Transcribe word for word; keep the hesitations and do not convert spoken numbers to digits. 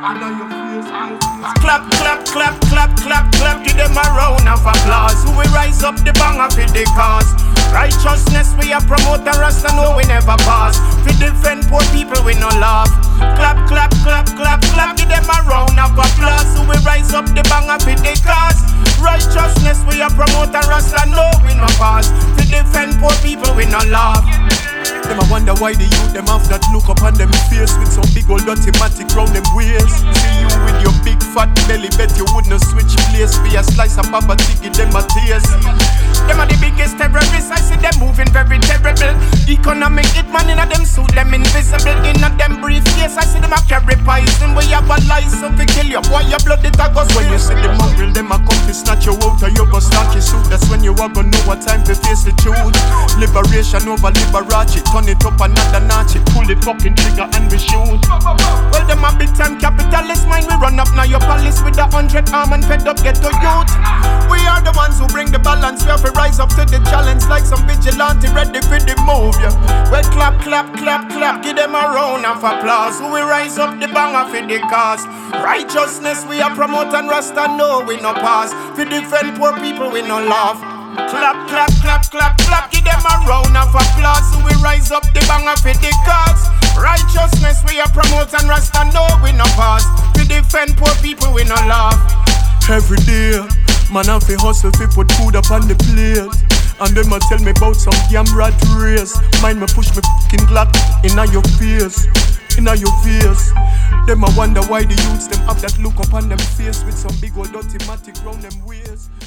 inna your face, face, face. Clap, clap, clap, clap, clap, clap. Give them a round of applause. Who we rise up the banger for the cause. Righteousness we a promote and Rasta know we never pass. We defend poor people we no laugh. Clap, clap, clap, clap, clap. Give them a round of applause. Who we rise up the banger for the cause. Righteousness we a promote and Rasta know we no pass. We defend poor people we no laugh. Them I wonder why the youth them have that look up on them face with some big old dirty matic round them waist. See you with your big fat belly, bet you wouldn't switch place for a slice of papa ticket them a taste. Them are the biggest terrorists, I see them moving very terrible. Economic hitman in a them suit, them invisible. In a them briefcase, I see them a carry poison. We have a license to kill you, boy your blood it a go. When you see the mongrel, them a come to snatch you out of your bus starchy suit. That's when you are gonna know what time to face the truth. Liberation over Liberace, turn it up another notch. Pull the fucking trigger and we shoot. Well them a big time capitalist mind. We run up now your palace with a hundred arm and fed up ghetto youth. We are the ones who bring the balance. We have to rise up to the challenge like some vigilante ready for the move, yeah. Well clap, clap, clap, clap. Give them a round of applause. Who we rise up the banger for the cause. Righteousness we are promote and Rasta know we no pass. We defend poor people we no laugh. Clap, clap, clap, clap, clap. Give them a round of applause. Who we rise up the banger for the cause. Righteousness we are promote and Rasta know we no pass. We defend poor people we no laugh. Every day, man have to hustle fi put food up on the plate. And them a tell me about some damn rat race. Mind me push me fucking Glock inna your face, inna your face. Them a wonder why the youths them have that look up on them face with some big old dirty matic round them waist.